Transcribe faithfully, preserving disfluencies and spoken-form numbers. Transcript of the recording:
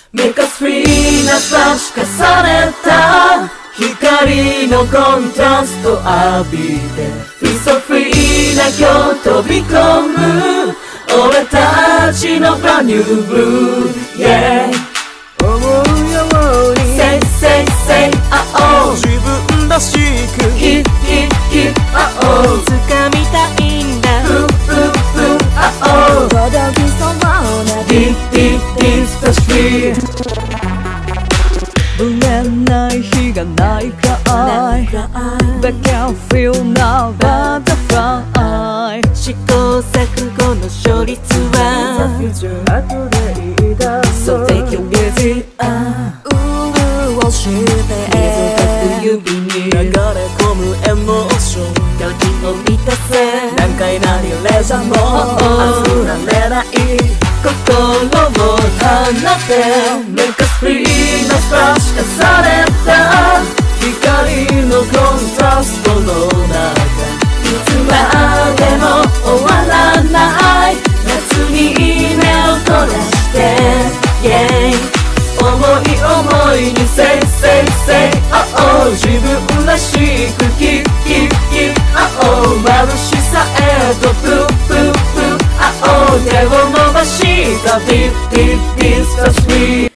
メカスフリーな差し重ねた光のコントラスト浴びて Feel so free な今日飛び込む俺たちの brand new blue Yeah 思うように Say say say oh oh 自分らしく Keep keep keep oh oh 掴みたいんだ Boom boom boom oh oh 届きそうな Deep deep deep touch free ぶれない日がないかい But can feel now butterfly 試行錯誤の勝率は後でいいだろう So take it easy 潤して水指に流れ込むエモーション時を満たせ何回なりレジャーも溢られない心を放て Make us free なスパッシュ重ねた光のコントラストの中いつまでも終わらない夏に目を閉ざして Yeah 思い思いに Say say say oh oh 自分らしく Keep keep keep oh oh 眩しさへと Poo poo poo oh oh 手を伸ばした Deep deep